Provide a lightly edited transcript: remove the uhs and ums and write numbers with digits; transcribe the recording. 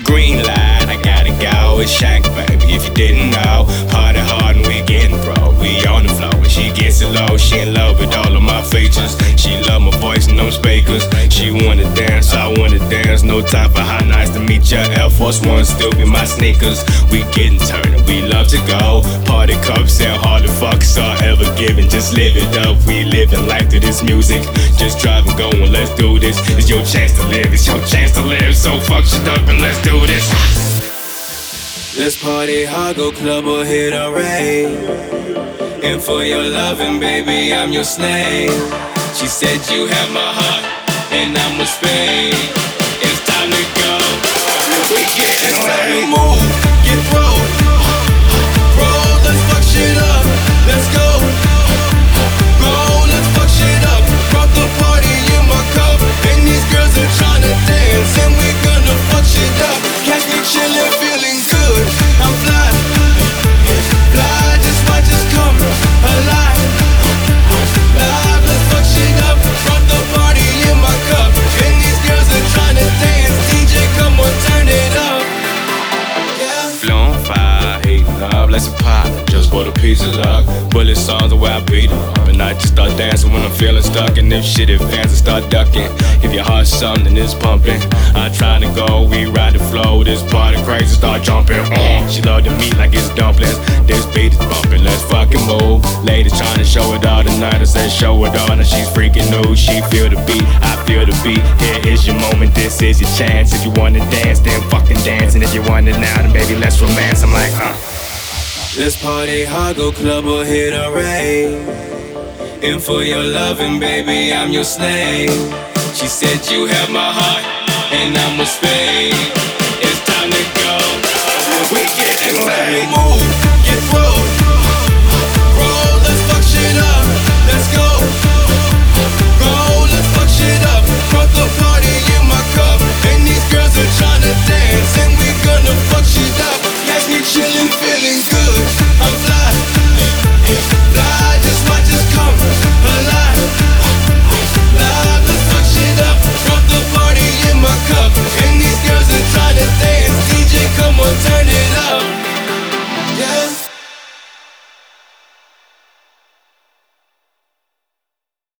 Green light, I gotta go. It's Shaq, baby, if you didn't know. Party hard and we getting broke. We on the floor and she gets it low. She in love with all of my features. She love my voice and them speakers. She wanna dance, I wanna dance. No time for how nice to meet ya. Air Force One still be my sneakers. We getting turned and we love to go. Party cups and hard to fuck, so ever giving. Just live it up, we living life to this music. Just drive and go and let's do this. It's your chance to live, it's your chance to live. So fuck shit up and let's do this. Let's party hard, go club or hit a rave. And for your loving, baby, I'm your slave. She said you have my heart, and I'm with spade. It's time to go. We get it. It's time to move, get rolled. Roll, let's fuck shit up. Let's go. Go, let's fuck shit up. Brought the party in my cup, and these girls are trying to dance, and we gonna fuck shit up. Catch me chillin', feeling good. I'm fly, fly, just watch us come alive. Live, let's fuck shit up. Brought the party in my cup, and these girls are trying to dance. DJ, come on, turn it up. Yeah. Flow on fire, heating up, let's pop. Just for the piece of luck. Bullet songs the way I beat up, and I just start dancing when I'm feeling stuck. And if shit advances, start ducking. If your heart's something is pumping, I try to go, we ride the flow. This party crazy, start jumping. She love the meat like it's dumplings. This beat is bumping, let's fucking move. Lady trying to show it all tonight. I said show it all, and she's freaking new. She feel the beat, I feel the beat. Here is your moment, this is your chance. If you wanna dance, then fucking dance. And if you want it now, then baby, let's romance. I'm like, Let's party hard, go club or hit a rave. And for your loving, baby, I'm your slave. She said you have my heart, and I'm with spade.